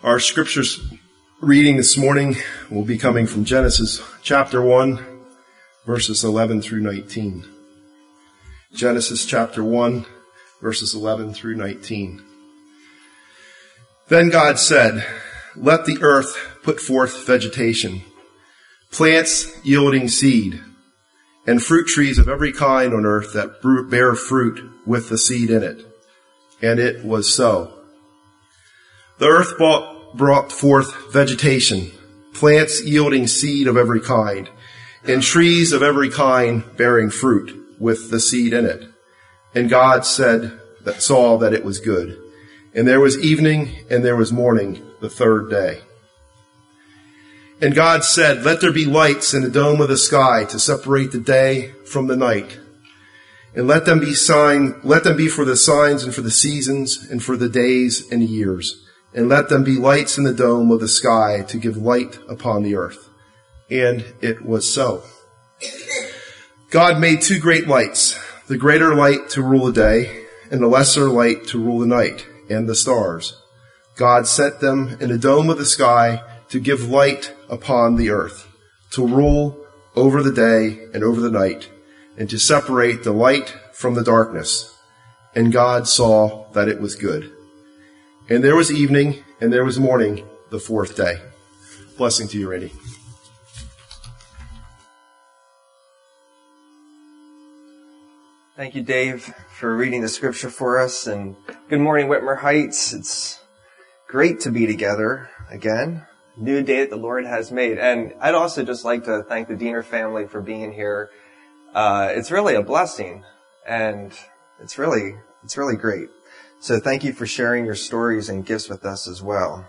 Our scriptures reading this morning will be coming from Genesis chapter 1, verses 11 through 19. Genesis chapter 1, verses 11 through 19. Then God said, "Let the earth put forth vegetation, plants yielding seed, and fruit trees of every kind on earth that bear fruit with the seed in it." And it was so. The earth brought forth vegetation, plants yielding seed of every kind, and trees of every kind bearing fruit with the seed in it. And God saw that it was good. And there was evening and there was morning the third day. And God said, "Let there be lights in the dome of the sky to separate the day from the night. And let them be for the signs and for the seasons and for the days and years. And let them be lights in the dome of the sky to give light upon the earth." And it was so. God made two great lights, the greater light to rule the day, and the lesser light to rule the night, and the stars. God set them in the dome of the sky to give light upon the earth, to rule over the day and over the night, and to separate the light from the darkness. And God saw that it was good. And there was evening, and there was morning, the fourth day. Blessing to you, Randy. Thank you, Dave, for reading the scripture for us. And good morning, Whitmer Heights. It's great to be together again. New day that the Lord has made. And I'd also just like to thank the Diener family for being here. It's really a blessing, and it's really great. So thank you for sharing your stories and gifts with us as well.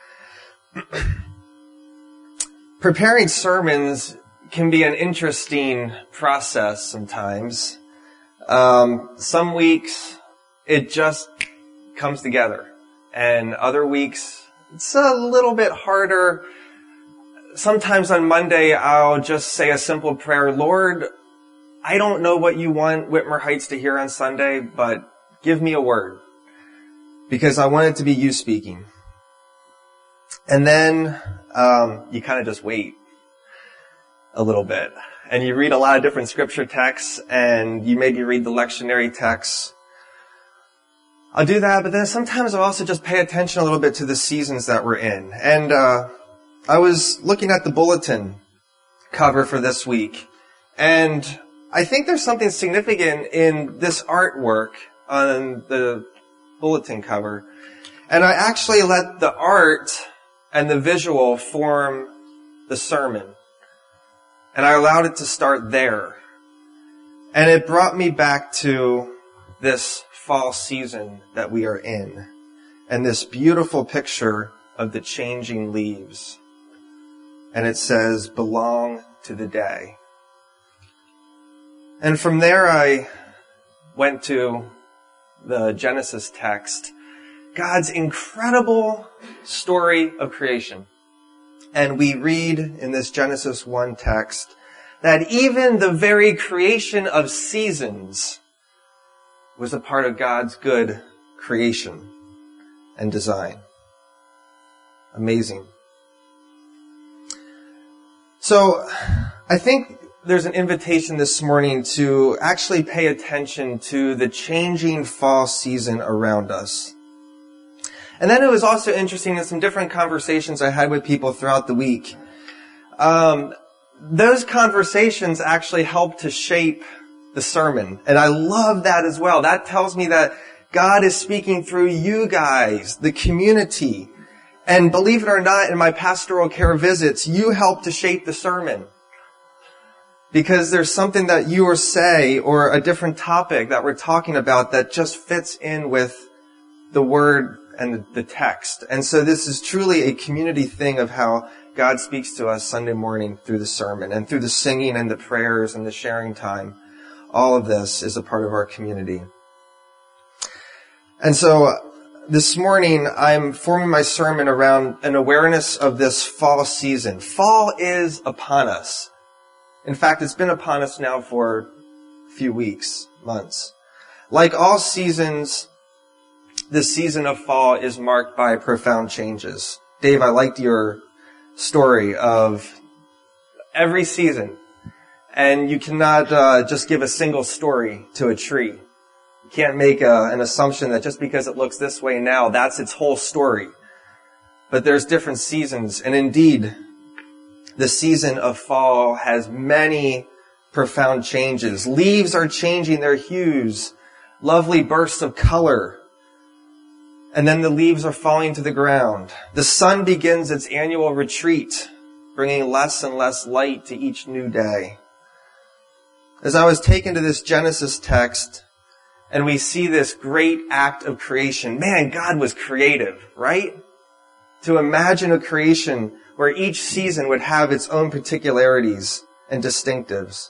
Preparing sermons can be an interesting process sometimes. Some weeks it just comes together, and other weeks it's a little bit harder. Sometimes on Monday I'll just say a simple prayer: "Lord, I don't know what you want Whitmer Heights to hear on Sunday, but give me a word, because I want it to be you speaking." And then you kind of just wait a little bit. And you read a lot of different scripture texts, and you maybe read the lectionary texts. I'll do that, but then sometimes I'll also just pay attention a little bit to the seasons that we're in. And I was looking at the bulletin cover for this week, and I think there's something significant in this artwork on the bulletin cover. And I actually let the art and the visual form the sermon. And I allowed it to start there. And it brought me back to this fall season that we are in, and this beautiful picture of the changing leaves. And it says, "Belong to the day." And from there I went to the Genesis text, God's incredible story of creation. And we read in this Genesis 1 text that even the very creation of seasons was a part of God's good creation and design. Amazing. So I think there's an invitation this morning to actually pay attention to the changing fall season around us. And then it was also interesting in some different conversations I had with people throughout the week. Those conversations actually helped to shape the sermon. And I love that as well. That tells me that God is speaking through you guys, the community. And believe it or not, in my pastoral care visits, you help to shape the sermon. Because there's something that you or say, or a different topic that we're talking about that just fits in with the word and the text. And so this is truly a community thing of how God speaks to us Sunday morning through the sermon and through the singing and the prayers and the sharing time. All of this is a part of our community. And so this morning I'm forming my sermon around an awareness of this fall season. Fall is upon us. In fact, it's been upon us now for a few weeks, months. Like all seasons, the season of fall is marked by profound changes. Dave, I liked your story of every season. And you cannot just give a single story to a tree. You can't make an assumption that just because it looks this way now, that's its whole story. But there's different seasons. And indeed, the season of fall has many profound changes. Leaves are changing their hues, lovely bursts of color. And then the leaves are falling to the ground. The sun begins its annual retreat, bringing less and less light to each new day. As I was taken to this Genesis text, and we see this great act of creation, man, God was creative, right? To imagine a creation where each season would have its own particularities and distinctives.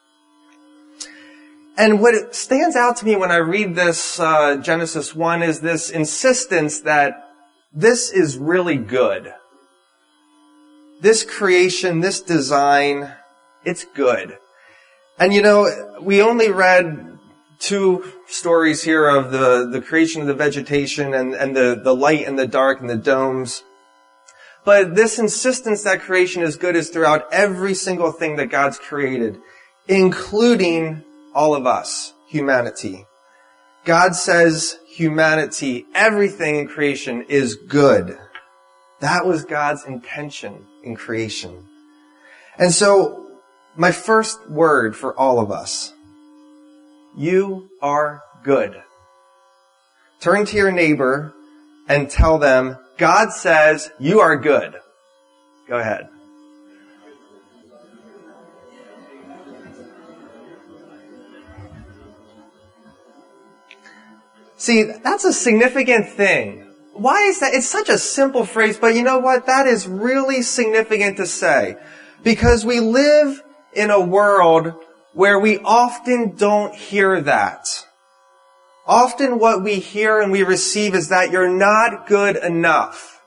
And what stands out to me when I read this Genesis 1 is this insistence that this is really good. This creation, this design, it's good. And we only read 2 stories here of the creation of the vegetation and the light and the dark and the domes. But this insistence that creation is good is throughout every single thing that God's created, including all of us, humanity. God says humanity, everything in creation is good. That was God's intention in creation. And so, my first word for all of us, you are good. Turn to your neighbor and tell them, God says you are good. Go ahead. See, that's a significant thing. Why is that? It's such a simple phrase, but you know what? That is really significant to say. Because we live in a world where we often don't hear that. Often what we hear and we receive is that you're not good enough.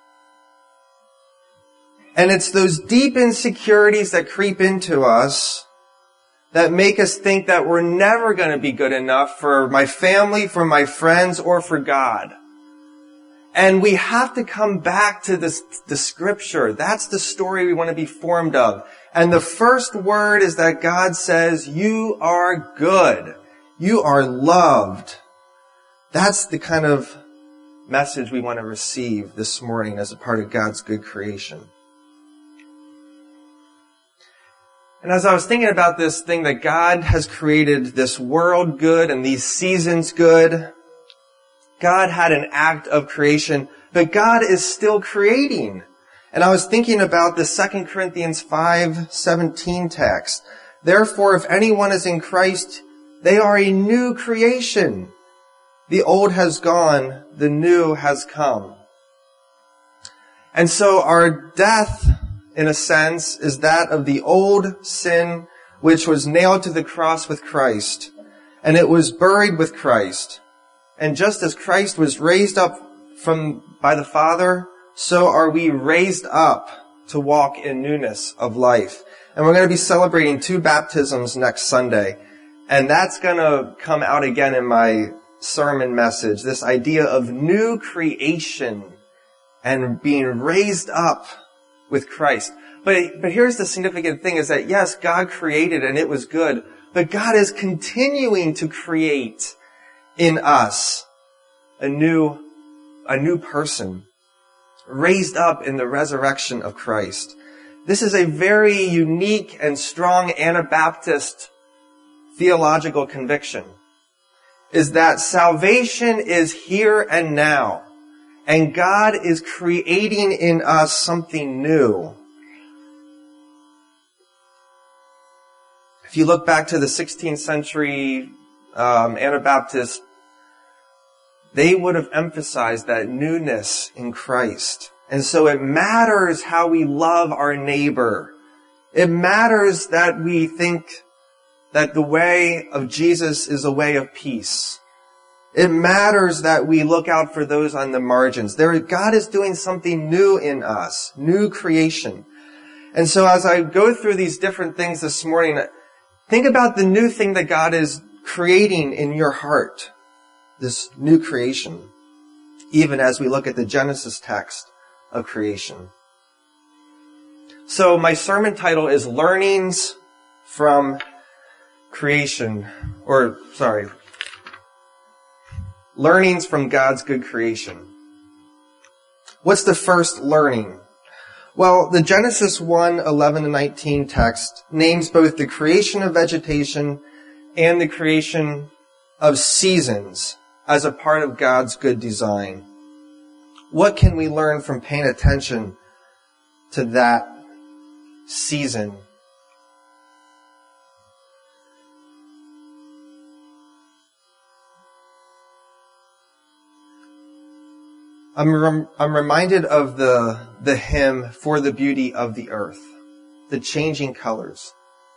And it's those deep insecurities that creep into us that make us think that we're never going to be good enough for my family, for my friends, or for God. And we have to come back to the scripture. That's the story we want to be formed of. And the first word is that God says, you are good. You are loved. That's the kind of message we want to receive this morning as a part of God's good creation. And as I was thinking about this thing that God has created this world good and these seasons good, God had an act of creation, but God is still creating. And I was thinking about the 2 Corinthians 5:17 text. Therefore, if anyone is in Christ, they are a new creation. The old has gone, the new has come. And so our death, in a sense, is that of the old sin which was nailed to the cross with Christ, and it was buried with Christ. And just as Christ was raised up by the Father, so are we raised up to walk in newness of life. And we're going to be celebrating 2 baptisms next Sunday. And that's going to come out again in my sermon message, this idea of new creation and being raised up with Christ. But here's the significant thing is that yes, God created and it was good, but God is continuing to create in us a new person, raised up in the resurrection of Christ. This is a very unique and strong Anabaptist theological conviction, is that salvation is here and now, and God is creating in us something new. If you look back to the 16th century Anabaptists, they would have emphasized that newness in Christ. And so it matters how we love our neighbor. It matters that we think that the way of Jesus is a way of peace. It matters that we look out for those on the margins. God is doing something new in us, new creation. And so as I go through these different things this morning, think about the new thing that God is creating in your heart. This new creation. even as we look at the Genesis text of creation. So my sermon title is Learnings from Creation, Learnings from God's Good Creation. What's the first learning? Well, the Genesis 1:11-19 text names both the creation of vegetation and the creation of seasons as a part of God's good design. What can we learn from paying attention to that season? I'm reminded of the hymn, For the Beauty of the Earth, the changing colors.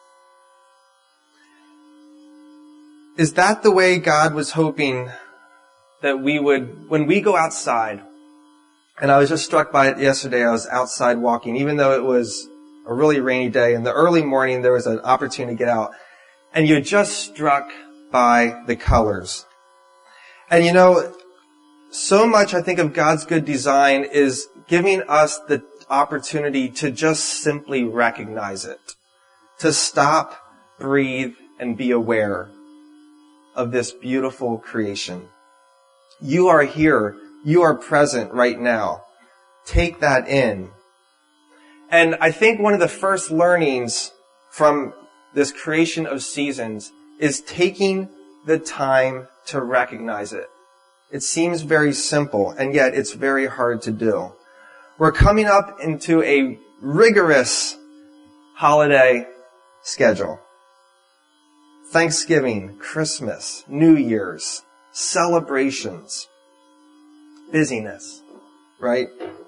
Is that the way God was hoping that we would, when we go outside, and I was just struck by it yesterday, I was outside walking, even though it was a really rainy day, in the early morning there was an opportunity to get out, and you're just struck by the colors. And you know, so much I think of God's good design is giving us the opportunity to just simply recognize it, to stop, breathe, and be aware of this beautiful creation. You are here. You are present right now. Take that in. And I think one of the first learnings from this creation of seasons is taking the time to recognize it. It seems very simple, and yet it's very hard to do. We're coming up into a rigorous holiday schedule. Thanksgiving, Christmas, New Year's, celebrations, busyness, right?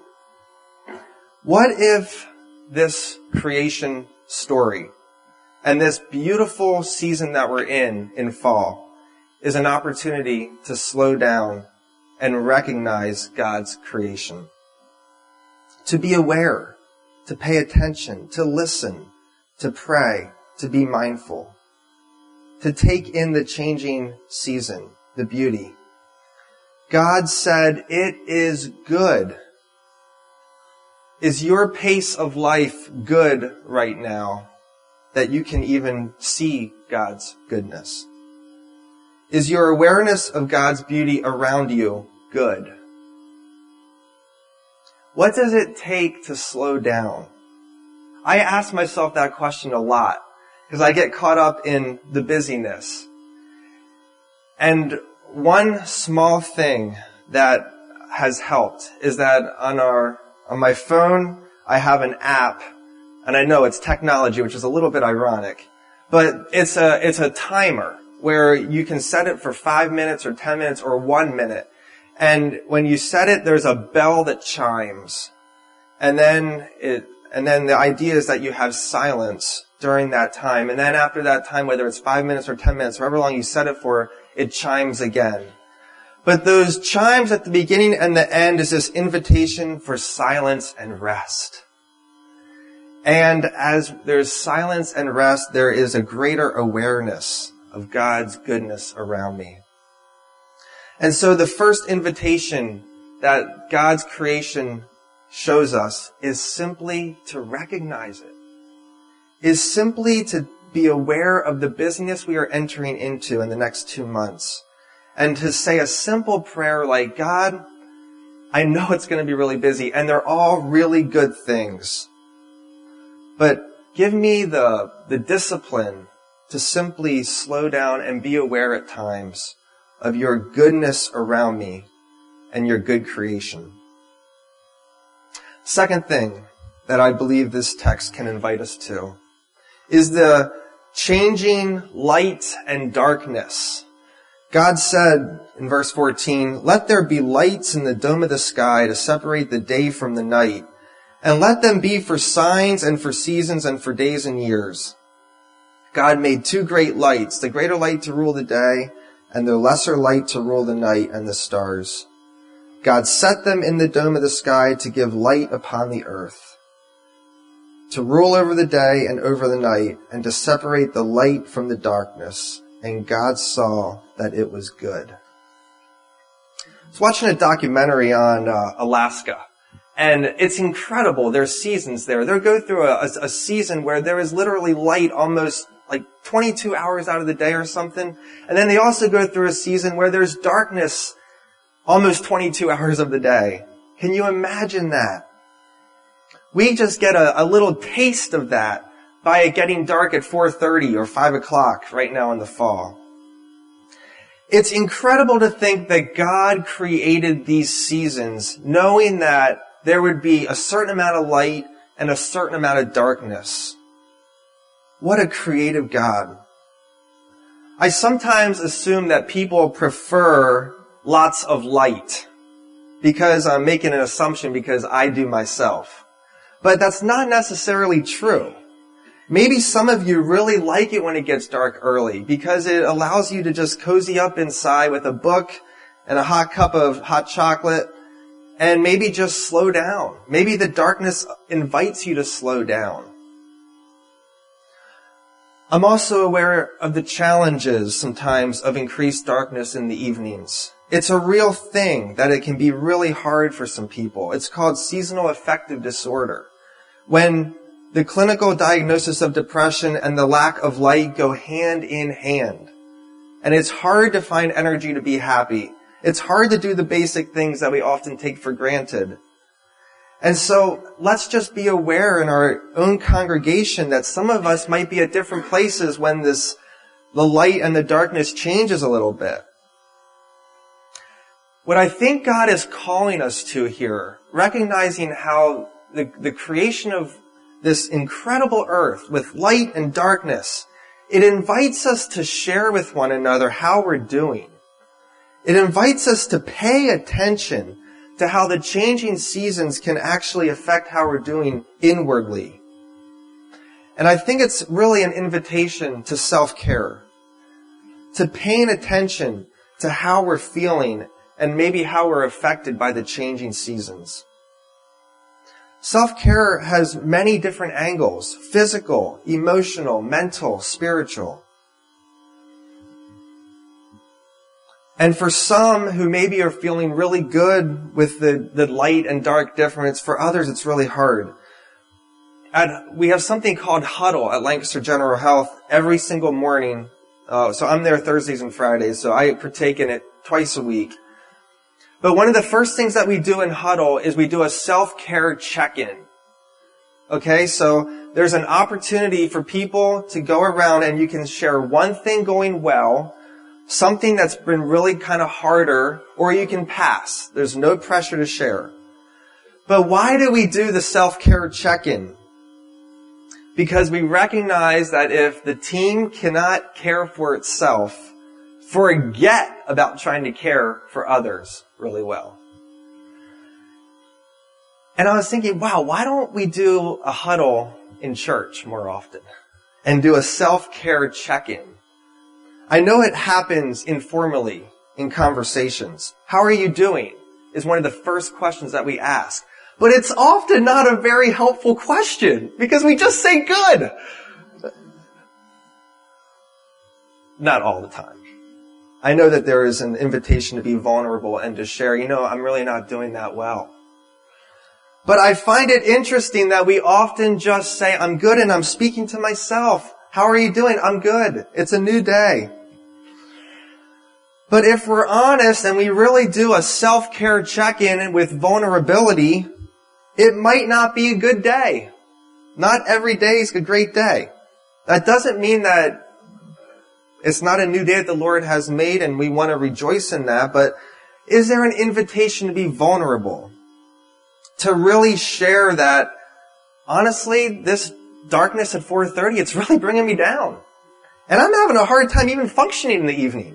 What if this creation story and this beautiful season that we're in fall, is an opportunity to slow down and recognize God's creation? To be aware, to pay attention, to listen, to pray, to be mindful, to take in the changing season, the beauty. God said, "It is good." Is your pace of life good right now that you can even see God's goodness? Is your awareness of God's beauty around you good? What does it take to slow down? I ask myself that question a lot because I get caught up in the busyness. And one small thing that has helped is that on my phone, I have an app, and I know it's technology, which is a little bit ironic, but it's a timer where you can set it for 5 minutes or 10 minutes or 1 minute. And when you set it, there's a bell that chimes. And then the idea is that you have silence during that time. And then after that time, whether it's 5 minutes or 10 minutes, however long you set it for, it chimes again. But those chimes at the beginning and the end is this invitation for silence and rest. And as there's silence and rest, there is a greater awareness of God's goodness around me. And so the first invitation that God's creation shows us is simply to recognize it, is simply to be aware of the busyness we are entering into in the next 2 months, and to say a simple prayer like, God, I know it's going to be really busy, and they're all really good things, but give me the discipline to simply slow down and be aware at times of your goodness around me and your good creation. Second thing that I believe this text can invite us to is the changing light and darkness. God said in verse 14, "Let there be lights in the dome of the sky to separate the day from the night, and let them be for signs and for seasons and for days and years." God made 2 great lights, the greater light to rule the day and the lesser light to rule the night and the stars. God set them in the dome of the sky to give light upon the earth, to rule over the day and over the night, and to separate the light from the darkness. And God saw that it was good. was watching a documentary on Alaska, and it's incredible. There's seasons there. They'll go through a season where there is literally light almost like 22 hours out of the day or something. And then they also go through a season where there's darkness almost 22 hours of the day. Can you imagine that? We just get a little taste of that by it getting dark at 4:30 or 5 o'clock right now in the fall. It's incredible to think that God created these seasons knowing that there would be a certain amount of light and a certain amount of darkness. What a creative God. I sometimes assume that people prefer lots of light because I'm making an assumption because I do myself. But that's not necessarily true. Maybe some of you really like it when it gets dark early because it allows you to just cozy up inside with a book and a hot cup of hot chocolate and maybe just slow down. Maybe the darkness invites you to slow down. I'm also aware of the challenges sometimes of increased darkness in the evenings. It's a real thing that it can be really hard for some people. It's called seasonal affective disorder. When the clinical diagnosis of depression and the lack of light go hand in hand. And it's hard to find energy to be happy. It's hard to do the basic things that we often take for granted. And so let's just be aware in our own congregation that some of us might be at different places when the light and the darkness changes a little bit. What I think God is calling us to here, recognizing how the creation of this incredible earth with light and darkness, it invites us to share with one another how we're doing. It invites us to pay attention to how the changing seasons can actually affect how we're doing inwardly. And I think it's really an invitation to self-care, to paying attention to how we're feeling and maybe how we're affected by the changing seasons. Self-care has many different angles: physical, emotional, mental, spiritual. And for some who maybe are feeling really good with the light and dark difference, for others it's really hard. We have something called Huddle at Lancaster General Health every single morning. So I'm there Thursdays and Fridays, so I partake in it twice a week. But one of the first things that we do in Huddle is we do a self-care check-in. Okay, so there's an opportunity for people to go around and you can share one thing going well, something that's been really kind of harder, or you can pass. There's no pressure to share. But why do we do the self-care check-in? Because we recognize that if the team cannot care for itself, forget about trying to care for others really well. And I was thinking, wow, why don't we do a huddle in church more often and do a self-care check-in? I know it happens informally in conversations. How are you doing? Is one of the first questions that we ask. But it's often not a very helpful question because we just say good. Not all the time. I know that there is an invitation to be vulnerable and to share, I'm really not doing that well. But I find it interesting that we often just say, I'm good, and I'm speaking to myself. How are you doing? I'm good. It's a new day. But if we're honest and we really do a self-care check-in with vulnerability, it might not be a good day. Not every day is a great day. That doesn't mean that it's not a new day that the Lord has made and we want to rejoice in that, but is there an invitation to be vulnerable? To really share that, honestly, this darkness at 4:30, it's really bringing me down. And I'm having a hard time even functioning in the evening.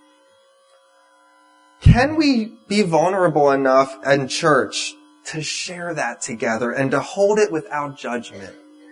Can we be vulnerable enough in church to share that together and to hold it without judgment?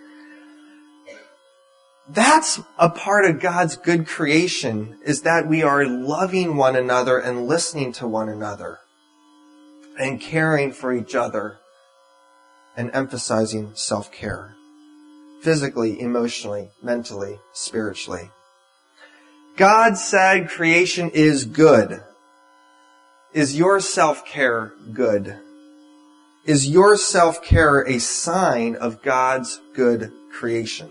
That's a part of God's good creation, is that we are loving one another and listening to one another and caring for each other and emphasizing self-care. Physically, emotionally, mentally, spiritually. God said creation is good. is your self-care good? Is your self-care a sign of God's good creation?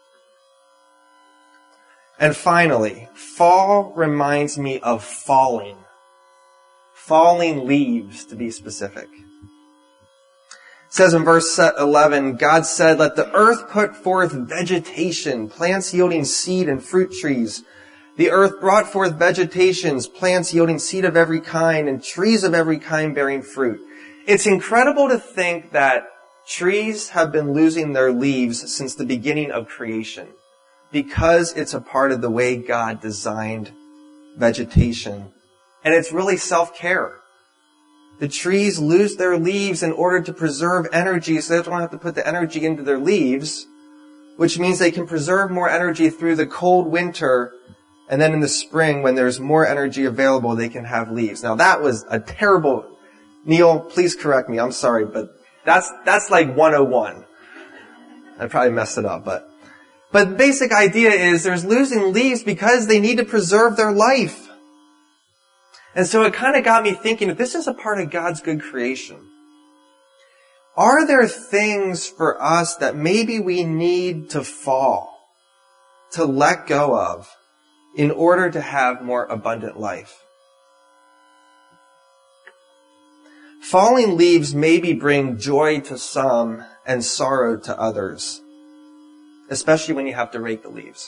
And finally, fall reminds me of falling. Falling leaves, to be specific. It says in verse 11, God said, "Let the earth put forth vegetation, plants yielding seed and fruit trees. The earth brought forth vegetations, plants yielding seed of every kind, and trees of every kind bearing fruit." It's incredible to think that trees have been losing their leaves since the beginning of creation, because it's a part of the way God designed vegetation. And it's really self-care. The trees lose their leaves in order to preserve energy, so they don't have to put the energy into their leaves, which means they can preserve more energy through the cold winter, and then in the spring, when there's more energy available, they can have leaves. Now that was a terrible, Neil, please correct me, I'm sorry, but that's like 101. I probably messed it up, but the basic idea is there's losing leaves because they need to preserve their life. And so it kind of got me thinking, if this is a part of God's good creation, are there things for us that maybe we need to fall, to let go of, in order to have more abundant life? Falling leaves maybe bring joy to some and sorrow to others, especially when you have to rake the leaves.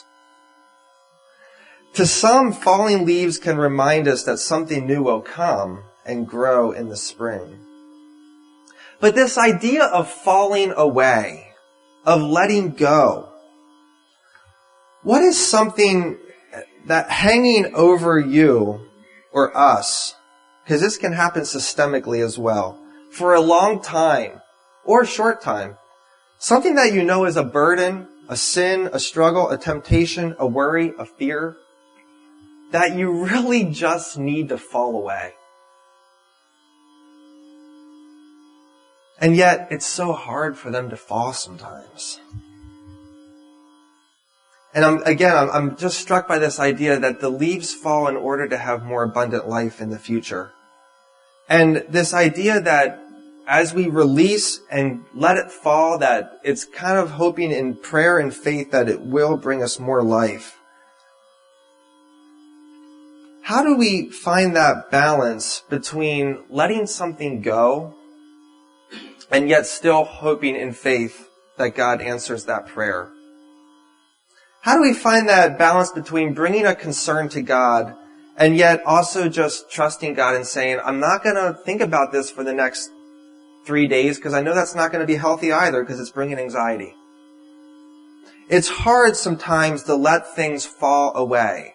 To some, falling leaves can remind us that something new will come and grow in the spring. But this idea of falling away, of letting go, what is something that hanging over you or us, because this can happen systemically as well, for a long time or a short time, something that you know is a burden, a sin, a struggle, a temptation, a worry, a fear, that you really just need to fall away. And yet, it's so hard for them to fall sometimes. And I'm just struck by this idea that the leaves fall in order to have more abundant life in the future. And this idea that as we release and let it fall, that it's kind of hoping in prayer and faith that it will bring us more life. How do we find that balance between letting something go and yet still hoping in faith that God answers that prayer? How do we find that balance between bringing a concern to God and yet also just trusting God and saying, I'm not going to think about this for the next 3 days because I know that's not going to be healthy either because it's bringing anxiety. It's hard sometimes to let things fall away.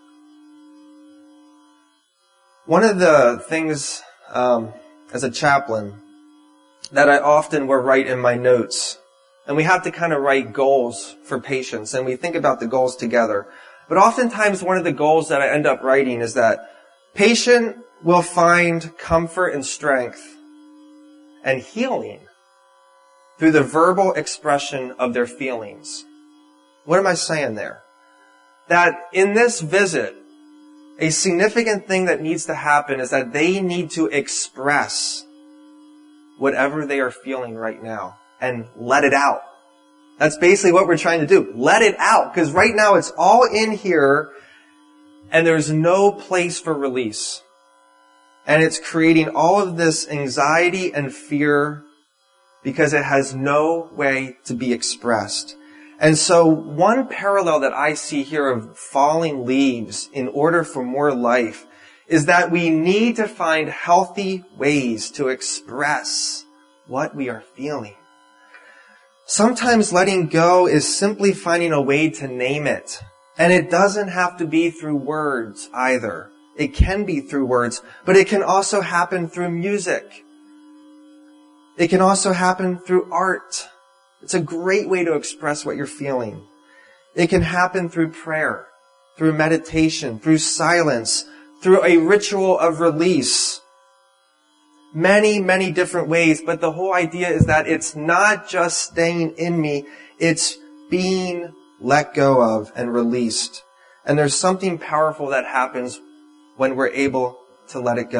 One of the things as a chaplain that I often will write in my notes, and we have to kind of write goals for patients, and we think about the goals together. But oftentimes one of the goals that I end up writing is that patient will find comfort and strength and healing through the verbal expression of their feelings. What am I saying there? That in this visit, a significant thing that needs to happen is that they need to express whatever they are feeling right now and let it out. That's basically what we're trying to do. Let it out. Because right now it's all in here and there's no place for release. And it's creating all of this anxiety and fear because it has no way to be expressed. And so one parallel that I see here of falling leaves in order for more life is that we need to find healthy ways to express what we are feeling. Sometimes letting go is simply finding a way to name it. And it doesn't have to be through words either. It can be through words, but it can also happen through music. It can also happen through art. It's a great way to express what you're feeling. It can happen through prayer, through meditation, through silence, through a ritual of release. Many, many different ways, but the whole idea is that it's not just staying in me, it's being let go of and released. And there's something powerful that happens when we're able to let it go.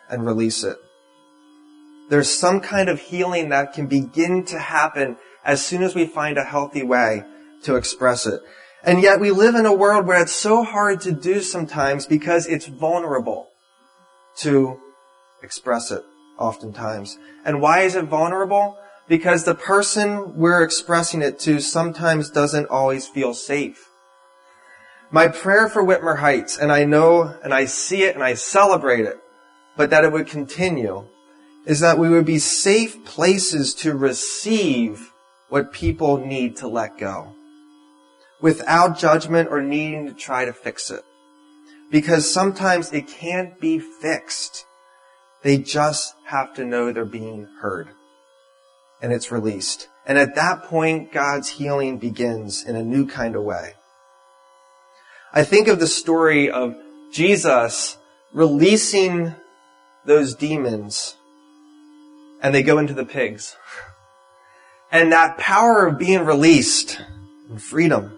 and release it. There's some kind of healing that can begin to happen as soon as we find a healthy way to express it. And yet we live in a world where it's so hard to do sometimes because it's vulnerable to express it oftentimes. And why is it vulnerable? Because the person we're expressing it to sometimes doesn't always feel safe. My prayer for Whitmer Heights, and I know and I see it and I celebrate it, but that it would continue, is that we would be safe places to receive what people need to let go, without judgment or needing to try to fix it. Because sometimes it can't be fixed. They just have to know they're being heard. And it's released. And at that point, God's healing begins in a new kind of way. I think of the story of Jesus releasing those demons, and they go into the pigs. And that power of being released and freedom,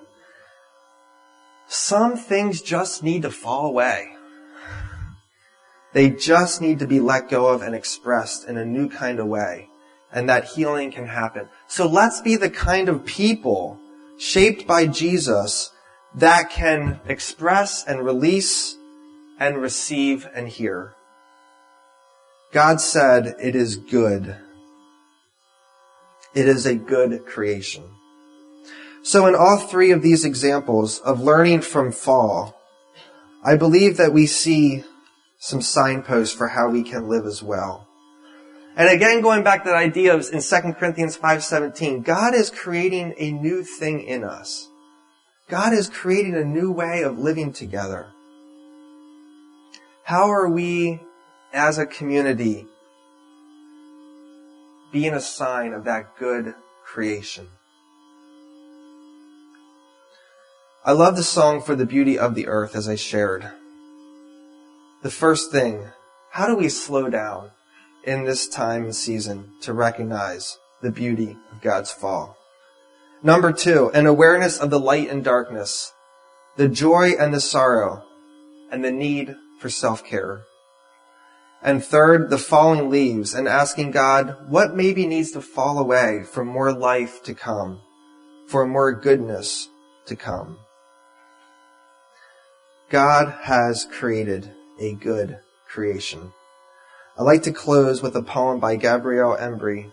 some things just need to fall away. They just need to be let go of and expressed in a new kind of way. And that healing can happen. So let's be the kind of people shaped by Jesus that can express and release and receive and hear. God said it is good. It is a good creation. So in all three of these examples of learning from fall, I believe that we see some signposts for how we can live as well. And again, going back to that idea of in 2 Corinthians 5:17, God is creating a new thing in us. God is creating a new way of living together. How are we as a community being a sign of that good creation? I love the song For the Beauty of the Earth, as I shared. The first thing, how do we slow down in this time and season to recognize the beauty of God's fall? Number 2, an awareness of the light and darkness, the joy and the sorrow, and the need for self-care. And third, the falling leaves and asking God what maybe needs to fall away for more life to come, for more goodness to come. God has created a good creation. I'd like to close with a poem by Gabrielle Embry.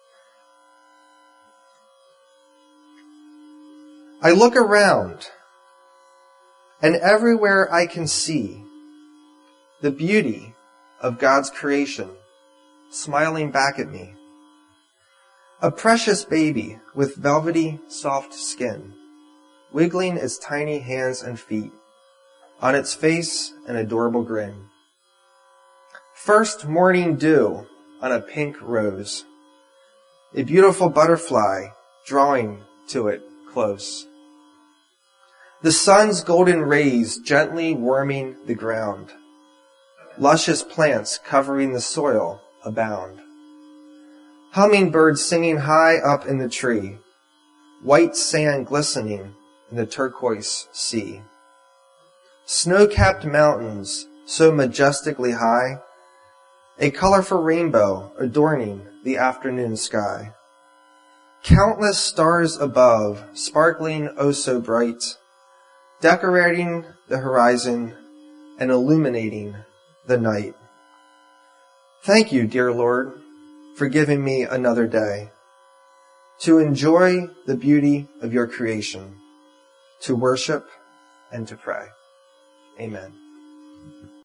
I look around, and everywhere I can see the beauty of God's creation smiling back at me. A precious baby with velvety, soft skin, wiggling its tiny hands and feet, on its face an adorable grin. First morning dew on a pink rose, a beautiful butterfly drawing to it close. The sun's golden rays gently warming the ground, luscious plants covering the soil abound. Hummingbirds singing high up in the tree, white sand glistening in the turquoise sea. Snow-capped mountains so majestically high, a colorful rainbow adorning the afternoon sky. Countless stars above, sparkling oh so bright, decorating the horizon and illuminating the night. Thank you, dear Lord, for giving me another day to enjoy the beauty of your creation, to worship and to pray. Amen.